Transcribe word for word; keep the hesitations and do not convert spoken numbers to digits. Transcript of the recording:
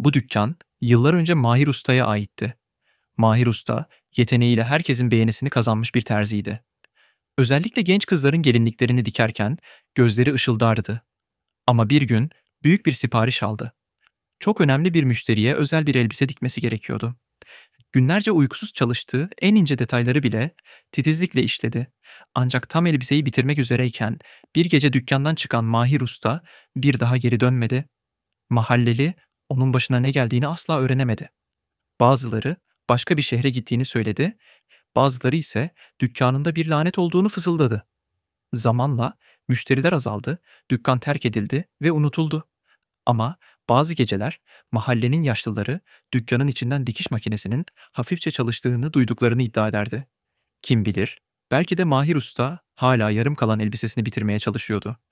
Bu dükkan yıllar önce Mahir Usta'ya aitti. Mahir Usta, yeteneğiyle herkesin beğenisini kazanmış bir terziydi. Özellikle genç kızların gelinliklerini dikerken gözleri ışıldardı. Ama bir gün büyük bir sipariş aldı. Çok önemli bir müşteriye özel bir elbise dikmesi gerekiyordu. Günlerce uykusuz çalıştığı en ince detayları bile titizlikle işledi. Ancak tam elbiseyi bitirmek üzereyken bir gece dükkandan çıkan Mahir Usta bir daha geri dönmedi. Mahalleli onun başına ne geldiğini asla öğrenemedi. Bazıları başka bir şehre gittiğini söyledi, bazıları ise dükkanında bir lanet olduğunu fısıldadı. Zamanla müşteriler azaldı, dükkan terk edildi ve unutuldu. Ama bazı geceler mahallenin yaşlıları dükkanın içinden dikiş makinesinin hafifçe çalıştığını duyduklarını iddia ederdi. Kim bilir, belki de Mahir Usta hala yarım kalan elbisesini bitirmeye çalışıyordu.